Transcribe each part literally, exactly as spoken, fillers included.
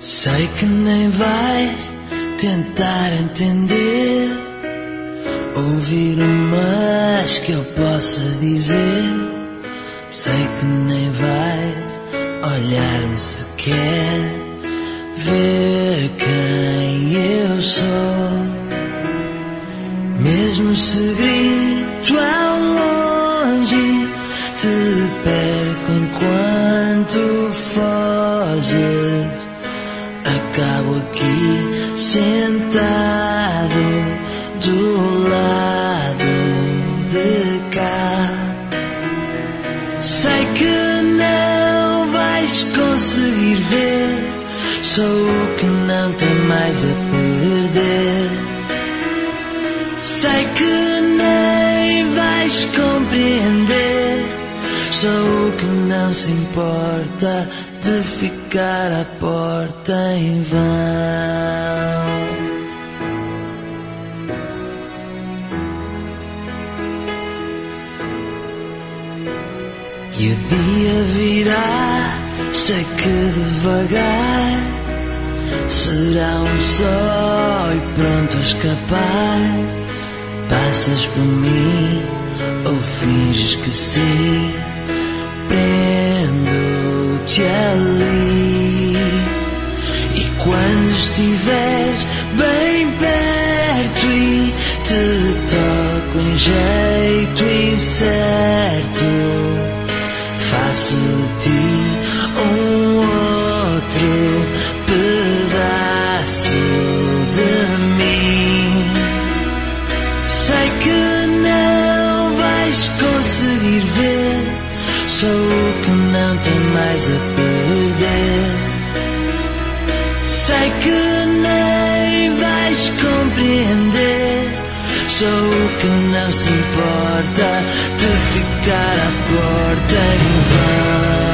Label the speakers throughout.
Speaker 1: Sei que nem vais tentar entender, ouvir o mais que eu possa dizer. Sei que nem vais olhar-me sequer, ver quem eu sou. Mesmo se grito ao longe, te perco enquanto foges. Acabo aqui sentado do lado de cá. Sei que não vais conseguir ver, sou o que não tem mais a perder. Sei que nem vais compreender, sou o que não se importa de ficar à porta em vão. E o dia virá, sei que devagar será um só e pronto a escapar. Passas por mim ou finges que sim, prendo-te ali. E quando estiveres bem perto e te toco em jeito incerto, faço de ti um outro pedaço de mim. Sei que não vais conseguir ver, sou o que não tem mais a perder. Sei que nem vais compreender, sou o que não se importa de ficar à porta em vão.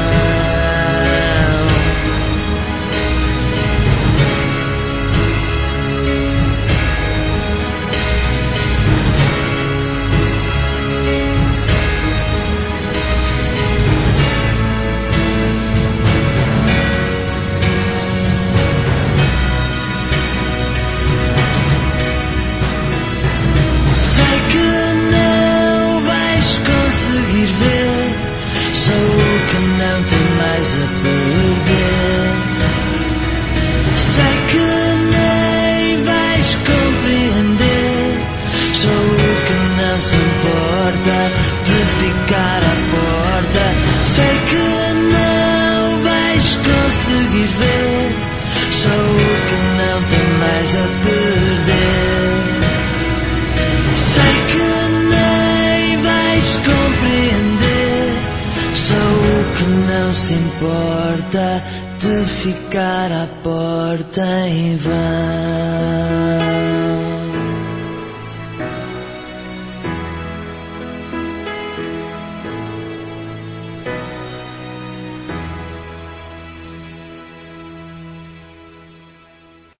Speaker 1: Se importa de ficar à porta em vão.